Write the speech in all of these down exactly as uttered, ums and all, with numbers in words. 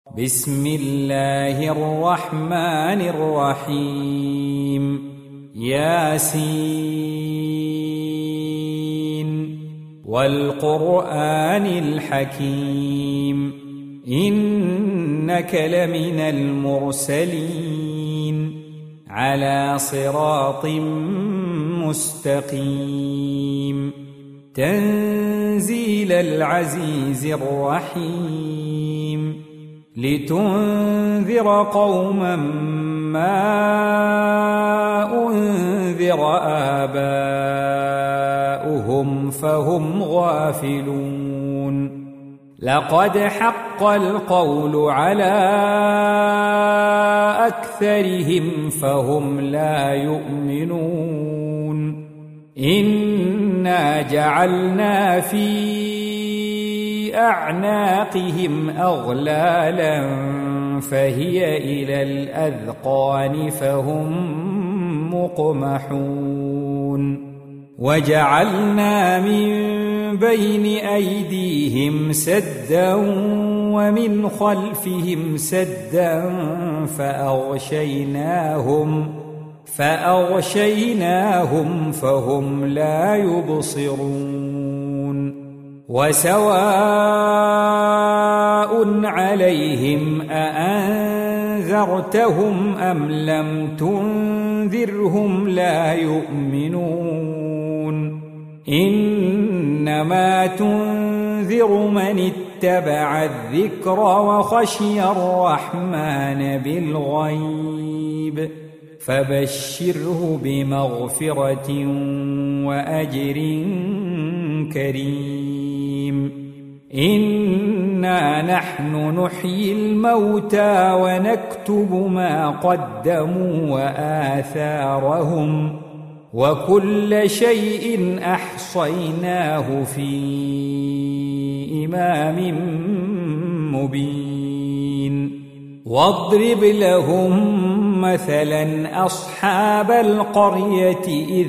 بسم الله الرحمن الرحيم ياسين والقرآن الحكيم إنك لمن المرسلين على صراط مستقيم تنزيل العزيز الرحيم لتنذر قوما ما أنذر آباؤهم فهم غافلون لقد حق القول على أكثرهم فهم لا يؤمنون إنا جعلنا في أعناقهم أغلالا فهي إلى الأذقان فهم مقمحون وجعلنا من بين أيديهم سدا ومن خلفهم سدا فأغشيناهم فأغشيناهم فهم لا يبصرون وسواء عليهم أأنذرتهم أم لم تنذرهم لا يؤمنون إنما تنذر من اتبع الذكر وخشي الرحمن بالغيب فبشره بمغفرة وأجر كريم إنا نحن نحيي الموتى ونكتب ما قدموا وآثارهم وكل شيء أحصيناه في إمام مبين واضرب لهم مثلا أصحاب القرية إذ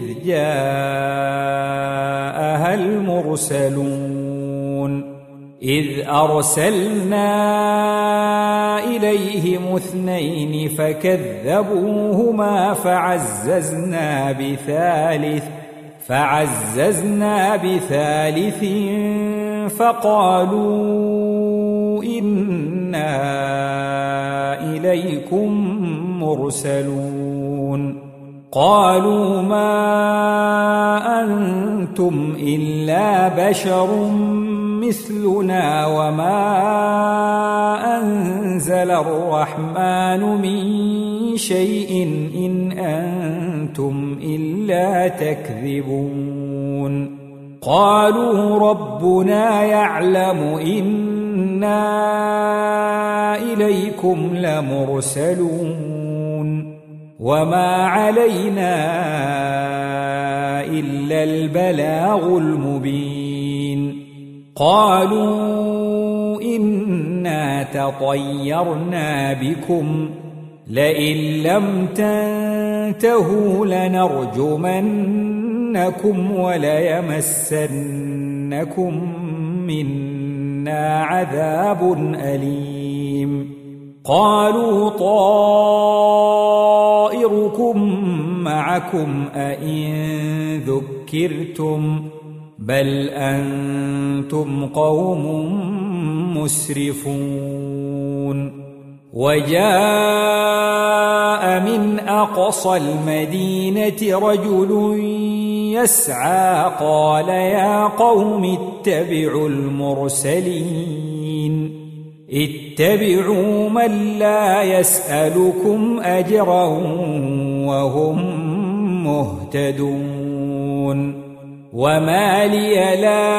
جاءها المرسلون إذ أرسلنا إليهم اثنين فكذبوهما فعززنا بثالث فعززنا بثالث فقالوا إنا إليكم مرسلون قالوا ما أنتم إلا بشر مثلنا وما أنزل الرحمن من شيء إن أنتم إلا تكذبون قالوا ربنا يعلم إنا إليكم لمرسلون وما علينا إلا البلاغ المبين قالوا إنا تطيرنا بكم لئن لم تنتهوا لنرجمنكم وليمسنكم منا عذاب أليم قالوا طائركم معكم أئن ذكرتم بل أنتم قوم مسرفون وجاء من أقصى المدينة رجل يسعى قال يا قوم اتبعوا المرسلين اتبعوا من لا يسألكم أجرا وهم مهتدون وما لي لا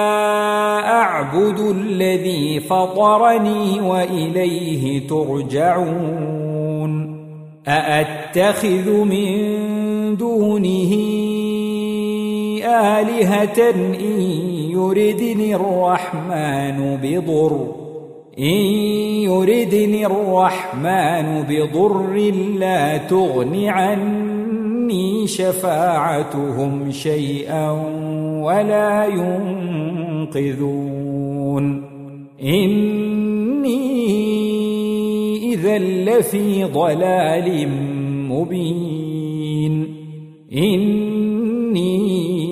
أعبد الذي فطرني وإليه ترجعون أأتخذ من دونه آلهة إن يردني الرحمن بضر إن يردني الرحمن بضر لا تغن عني شفاعتهم شيئا ولا ينقذون إني إذا لفي ضلال مبين إني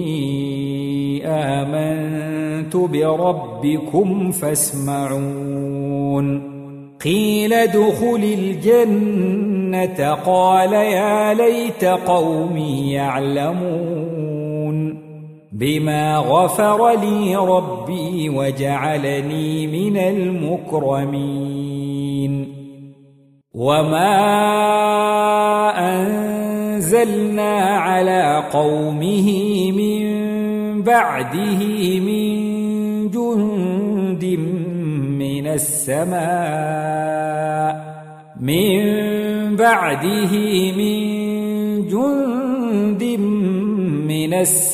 آمنت بربكم فاسمعون قيل ادخل الجنة قال يا ليت قومي يعلمون بما غفر لي ربي وجعلني من المكرمين وما أنزلنا على قومه من بعده من جند من السماء من بعده من جند من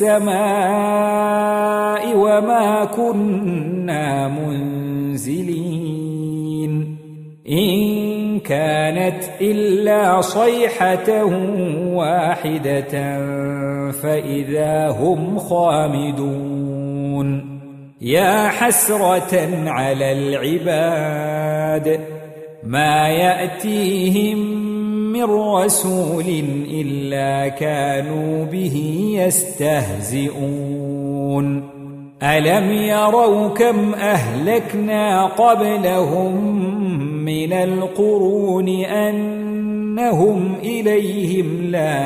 السماء وما كنا منزلين إن كانت إلا صيحة واحدة فإذا هم خامدون يا حسرة على العباد ما يأتيهم من رسول إلا كانوا به يستهزئون ألم يروا كم أهلكنا قبلهم من القرون أنهم إليهم لا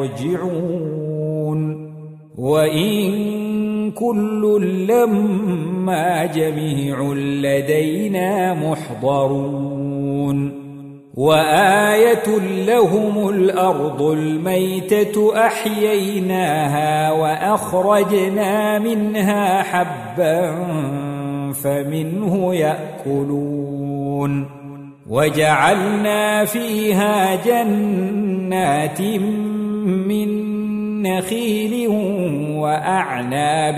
يرجعون وإن كل لما جميع لدينا محضرون وآية لهم الأرض الميتة أحييناها وأخرجنا منها حبا فمنه يأكلون وجعلنا فيها جنات من نخيل وأعناب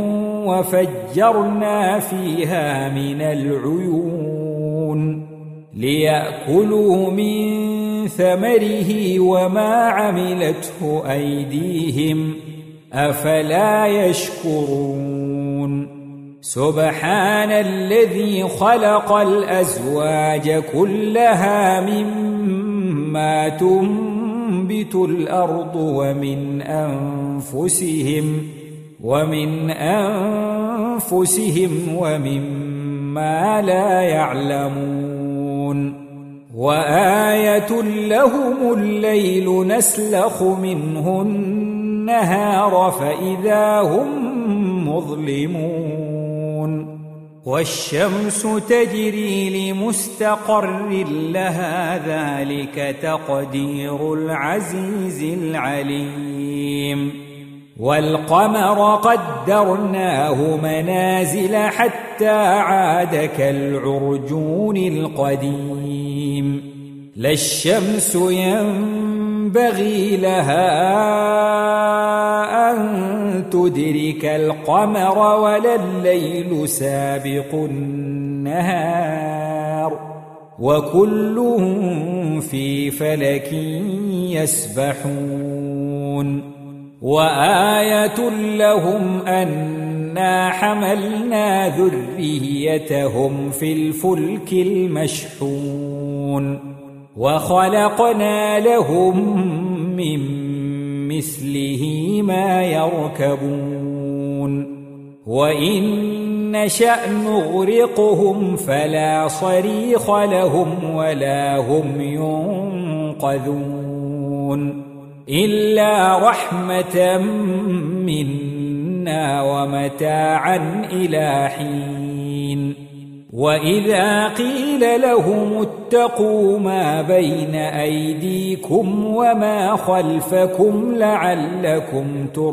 وفجرنا فيها من العيون ليأكلوا من ثمره وما عملته أيديهم أفلا يشكرون سبحان الذي خلق الأزواج كلها مما تنبت الأرض ومن أنفسهم ومن أنفسهم ومما لا يعلمون وآية لهم الليل نسلخ منه النهار فإذا هم مظلمون والشمس تجري لمستقر لها ذلك تقدير العزيز العليم والقمر قدرناه منازل حتى عاد كالعرجون القديم لا الشمس ينبغي لها أن تدرك القمر ولا الليل سابق النهار وكل في فلك يسبحون وآية لهم أنا حملنا ذريتهم في الفلك المشحون وخلقنا لهم من مثله ما يركبون وإن نشأ نغرقهم فلا صريخ لهم ولا هم ينقذون إلا رحمة منا ومتاعا إلى حين وإذا قيل لهم اتقوا ما بين أيديكم وما خلفكم لعلكم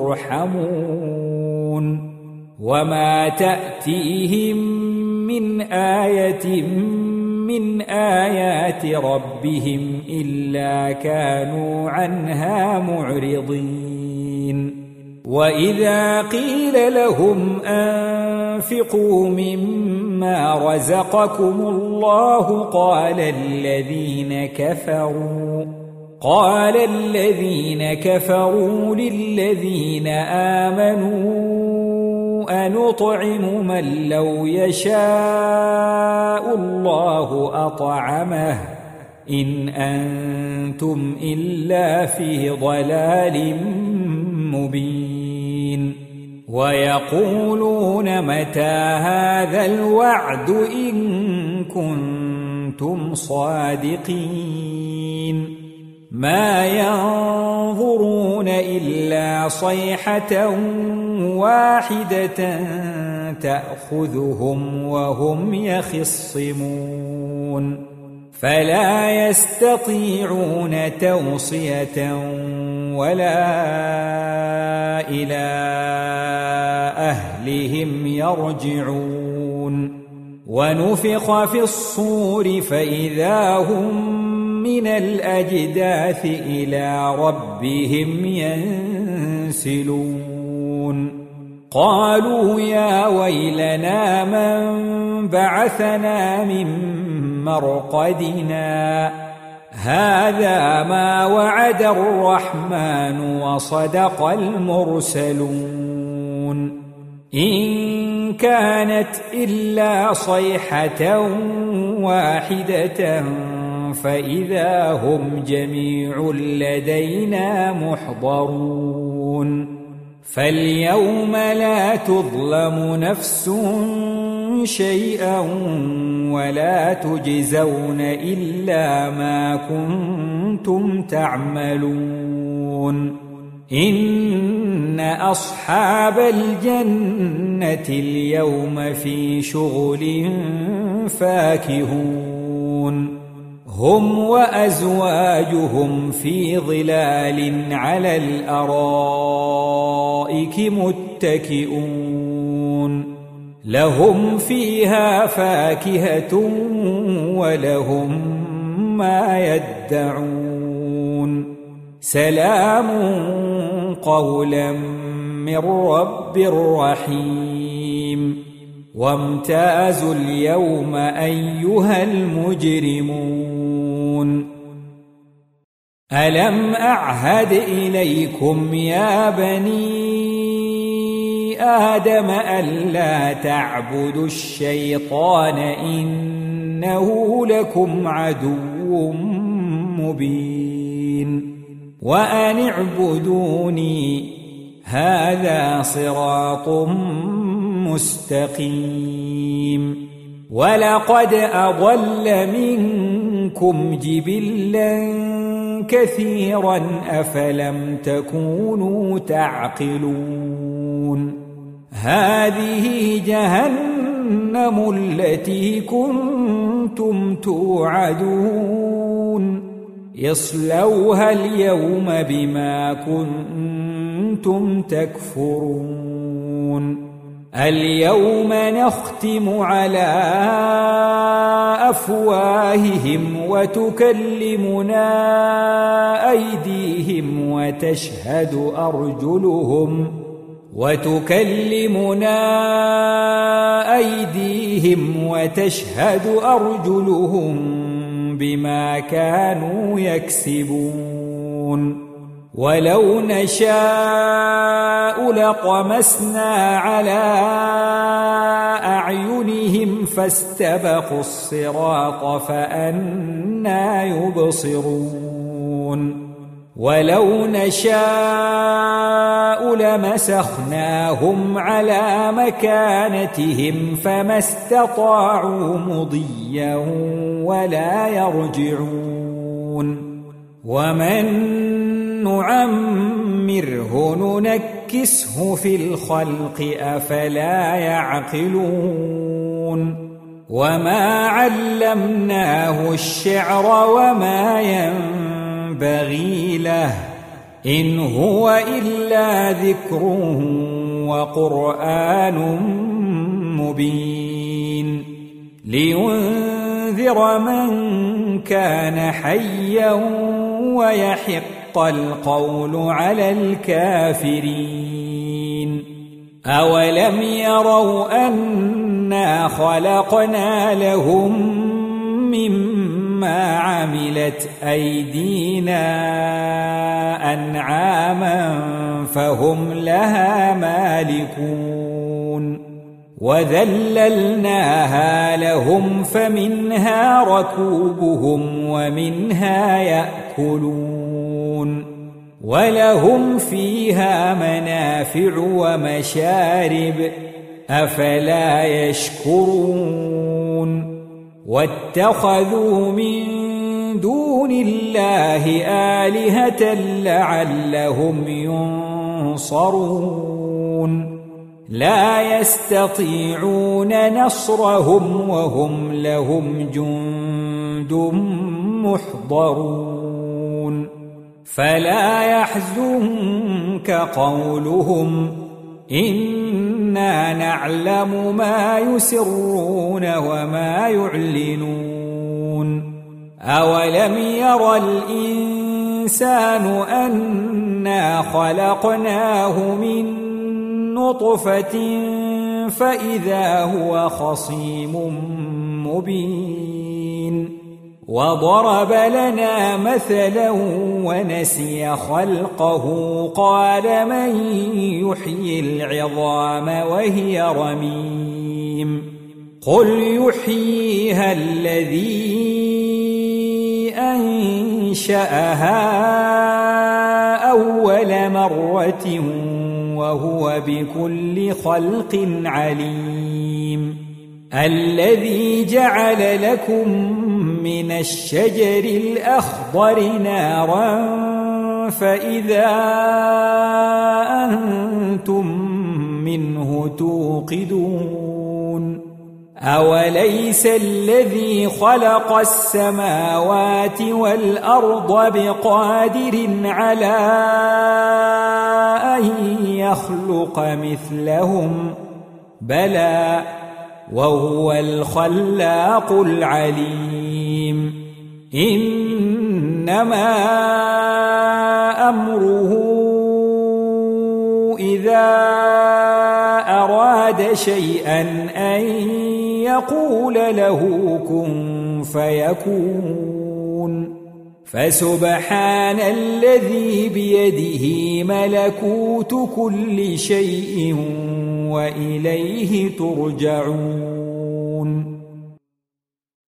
ترحمون وما تأتيهم من آية من آيات ربهم إلا كانوا عنها معرضين وإذا قيل لهم أنفقوا مما رزقكم الله قال الذين كفروا قال الذين كفروا للذين آمنوا أنطعم من لو يشاء الله أطعمه إن أنتم إلا في ضلال مبين ويقولون متى هذا الوعد إن كنتم صادقين ما ينظرون إلا صيحة واحدة تأخذهم وهم يخصمون فلا يستطيعون توصية ولا إلى أهلهم يرجعون ونفخ في الصور فإذا هم من الأجداث إلى ربهم ينسلون قالوا يا ويلنا من بعثنا من مرقدنا هذا ما وعد الرحمن وصدق المرسلون إن كانت إلا صيحة واحدة فإذا هم جميع لدينا محضرون فاليوم لا تظلم نفس شيئا ولا تجزون إلا ما كنتم تعملون إن أصحاب الجنة اليوم في شغل فاكهون هم وأزواجهم في ظلال على الأرائك متكئون لهم فيها فاكهة ولهم ما يدعون سلام قولا من رب رحيم وامتازوا اليوم أيها المجرمون ألم أعهد إليكم يا بني آدم ألا تعبدوا الشيطان إنه لكم عدو مبين وأن اعبدوني هذا صراط مستقيم ولقد أضل منكم جبلا كثيرا أفلم تكونوا تعقلون هذه جهنم التي كنتم توعدون اصلوها اليوم بما كنتم تكفرون اليوم نختم على أفواههم وتكلمنا أيديهم وتشهد أرجلهم وتكلمنا أيديهم وتشهد أرجلهم بما كانوا يكسبون ولو نشاء لطمسنا على أعينهم فاستبقوا الصراط فأنى يبصرون ولو نشاء لمسخناهم على مكانتهم فما استطاعوا مضيا ولا يرجعون ومن نعمره ننكسه في الخلق أفلا يعقلون وما علمناه الشعر وما ينبغي له إن هو إلا ذكر وقرآن مبين لينذر من كان حيا ويحق القول على الكافرين أولم يروا أنا خلقنا لهم مما عملت أيدينا أنعاما فهم لها مالكون وذللناها لهم فمنها ركوبهم ومنها يأكلون ولهم فيها منافع ومشارب أفلا يشكرون واتخذوا من دون الله آلهة لعلهم ينصرون لا يستطيعون نصرهم وهم لهم جند محضرون فلا يحزنك قولهم إنا نعلم ما يسرون وما يعلنون أولم ير الإنسان أنا خلقناه من نطفة فإذا هو خصيم مبين وضرب لنا مثلا ونسي خلقه قال من يحيي العظام وهي رميم قل يحييها الذي أنشأها أول مرة وهو بكل خلق عليم الذي جعل لكم من الشجر الأخضر نارا فإذا أنتم منه توقدون أوليس الذي خلق السماوات والأرض بقادر على أن يخلق مثلهم بلى وهو الخلاق العليم إنما أمره إذا أراد شيئا أن يقول له كن فيكون فسبحان الذي بيده ملكوت كل شيء وإليه ترجعون